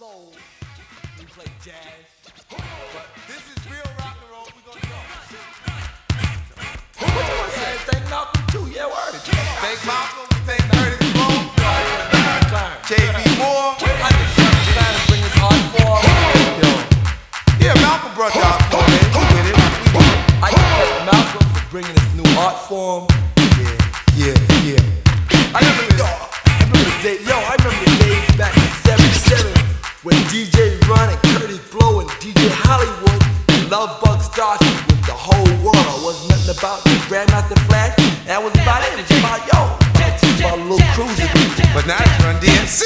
soul, we play jazz. But this is real rock and roll. We gonna go. What you want to say? Thank Malcolm too. Yeah, word. Thank Malcolm. Thank Curtis Blow. J.B. Moore. I just trying to bring this art form. Yo. Yeah, Malcolm brought the art form in. We did it. I just thank Malcolm for bringing this new art form. Yeah. I remember the days back in '77 when DJ Run and Curtis Blow and DJ Hollywood and Love Bug started with the whole world. Wasn't nothing about the Grandmaster Flash. That was about it. It's about it's about a little cruising. But now it's Run DMC.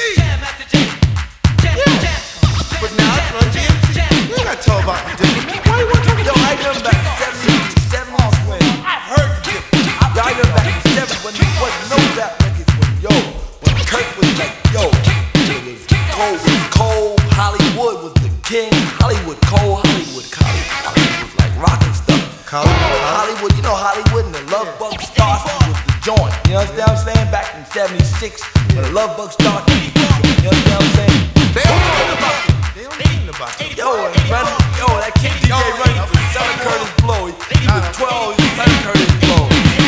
Yeah. But now it's Run DMC. You ain't gotta tell about the difference. Why you want to talk I remember back in '70s when I've heard the difference. I remember back in '70s when there wasn't no rap records. When Kurt was like, it was Cole, Hollywood was the king. Hollywood was like rockin' stuff. Hollywood, you know Hollywood and the Love Bug started was the joint. You understand what I'm saying? Back in '76 when the Love Bug started was the joint. You understand what I'm saying? They don't know about it. They don't know about it. That kid DJ Running was son of Curtis Blow. He was 12, he was son of Curtis Blow.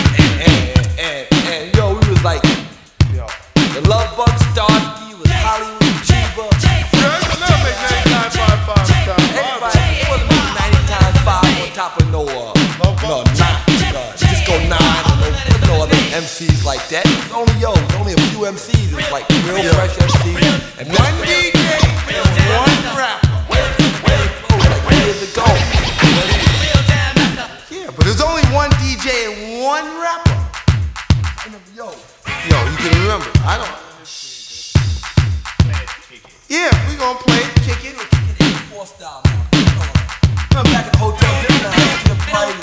And we was like, the Love Bug started, he was Hollywood Chiba. Everybody, it wasn't 90 times 5 on top of no 9. Just go 9 and no other MCs like that. It was only a few MCs. It was like real fresh MCs. And one DJ and one rapper. Like years ago. Yeah, but there's only one DJ and one rapper. Yo, you can remember. I don't. Yeah, we gonna play Kick It. 84 style. Remember back at the hotel, the party,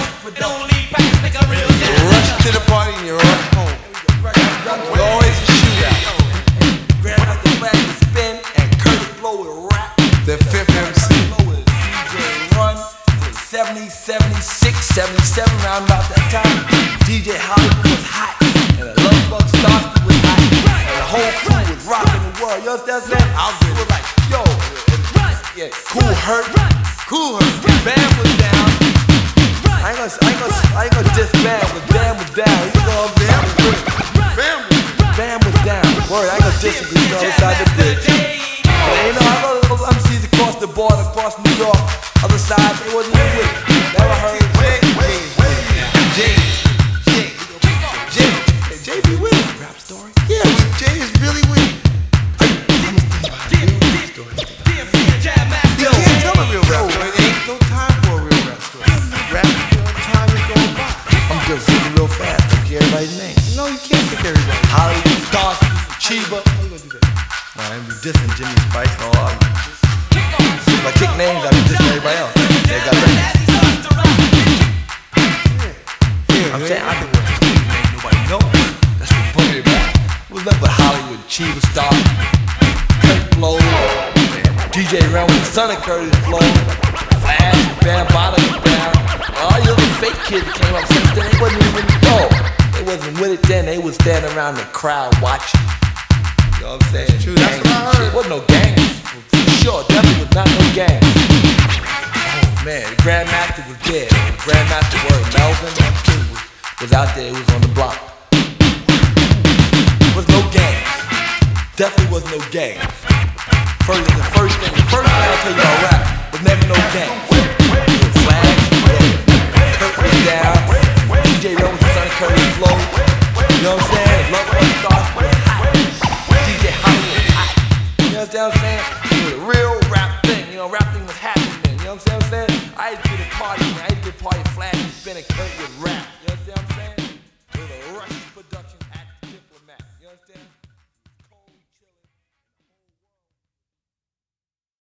rush to the party and you rush home. We're always a shootout. Grandmaster Flash would spin and Curtis Blow would rap. The fifth MC. DJ Run, 70, 76, 77, round about that time. DJ Hollywood was hot. And the Love Bug started was hot. And the whole crew was rocking the world. You understand that? I was like, Cool Herc. Bam was down. I ain't gonna diss Bam, but Bam was down. You know what I'm saying? Bam was down. Word, I ain't gonna diss him because you know inside the bridge. But you know, I know those MCs across the border, across New York, other side, they wasn't even with it. Never heard Jay be with it. Rap story? Yeah, Jay is really with it. You can't tell a real rap story. There ain't no time for a real rap story. Rap, time is going by. I'm just thinking real fast. Don't care everybody's name. No, you can't pick everybody. Hollywood, Starsky, Chiba. How you gonna do that? I ain't be dissing Jimmy Spice and all that. If I kick names, I be dissing everybody else. They got records. I'm saying I think what ain't nobody know. That's what put it back. It was nothing but Hollywood, Chiba, Star, Kurt Blow, DJ Run with the son of Curtis Blow, Flash, Bam, Bada, Bam. All the other fake kids that came up since then, they wasn't even they wasn't with it then. They was standing around the crowd watching. You know what I'm saying? That's true. That's what I heard. It wasn't no gangs. For sure, definitely was not no gangs. Oh man, the Grandmaster was dead. The Grandmaster word Melvin, that kid was out there. He was on the block. There was no gangs. Definitely was no gangs. The first thing I'll tell you about rap was never no gangs. Flash, Kurt was down. DJ Run was the son of Curtis Blow. You know what I'm saying? Love Bug started was hot. DJ Hollywood hot. You understand what I'm saying? It was a real rap thing. You know, rap thing was happening then. You know what I'm saying? I used to get a party, man. I used to get a party Flash and spin and Kurt would rap. You understand what I'm saying?